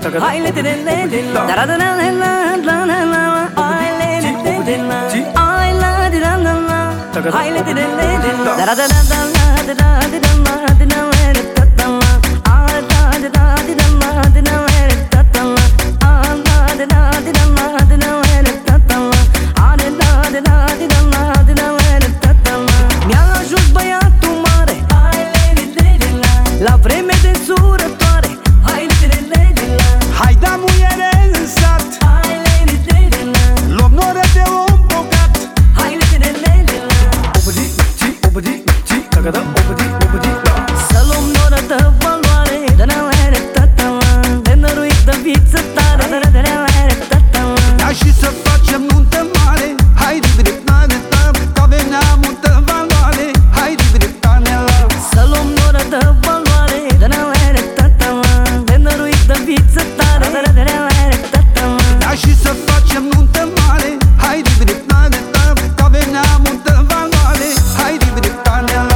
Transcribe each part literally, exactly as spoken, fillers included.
Hai le le le le la da da la la la la la Hai le le le le la Hai la di la la la Hai le le le le la da da la la la da da di la la di la la ta ta la Hai da di la di la la di la la ta ta la Hai da di la di la la di la la ta ta la Hai da di la di la la di la la ta ta la Mi-a ajuns băiatul mare Hai le le le la La vreme de surătoare Hai le le le la Hai da muiere în sat, Hai le le le la luăm noră de om bogat. Hai le le le le la Obădi, ci, obădi, ci, tagada, obădi, obădi, la. Să luăm noră de valoare De la la ta ta la De năruit de viță tare De la la ta ta la Ia și să facem nuntă mare. Hai de tane ta, că avem multă valoare. Hai de tane la. Să luăm noră de valoare De la la ta ta la De năruit de viță tare De la la ta ta la Ia și să facem nuntă mare. Hai de tane ta, că avem multă valoare. Hai de tane la.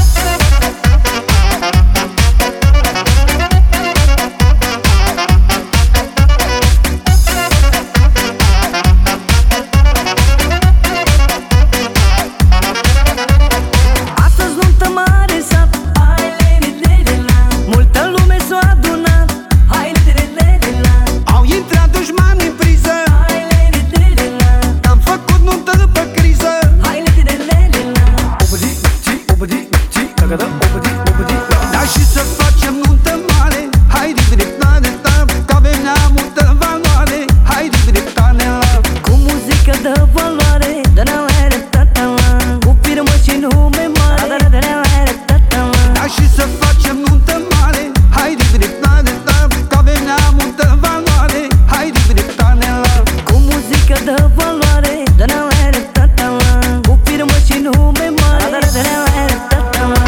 Astăzi nuntă mare în sat Hai le le le la Multă lume s-a adunat Hai le le le la Au intrat dușmani în priză, Hai le le le la am făcut nuntă pe criză. Hai le le le le la Obădi, ci, obădi, ci, tagada, obădi, obădi, la. Ia și să facem nuntă mare. Hai de tane ta, că avem multă valoare. Hai de tane la. Cu muzică de valoare De la la ta ta la Cu firmă și nume mare De la la ta ta la Ia și să facem nuntă mare. Hai de tane ta, că avem multă valoare. Hai de tane la. Cu muzică de valoare De la la ta ta la Cu firmă și nume mare De la la ta ta la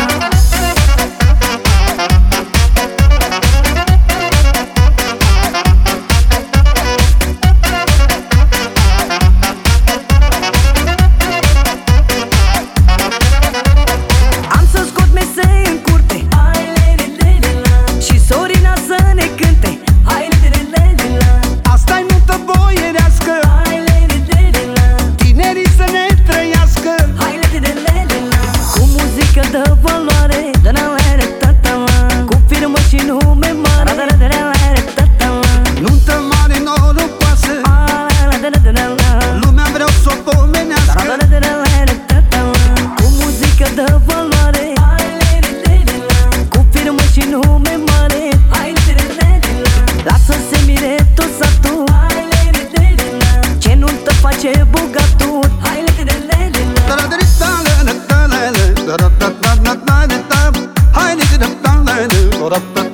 Am să scot mesei în curte Hai le le le le la Și Sorina să ne cânte Hai le le le le la Asta-i nuntă boierească, Hai le le le le la tinerii să ne trăiască. Hai le le le le la Cu muzică de valoare De la la ta ta la Cu firmă și nume mare De la la ta ta la Nuntă mare norocoasă, De la de la la lumea vreau să o pomenească. De la la ta ta la Cu muzică de valoare Hai le le le le la Cu firmă și nume mare Hai le le le le la Lasă-se mire tot satul Hai le le le le la Ce nuntă face bogatul Hai le le le le la Hai de tane ta,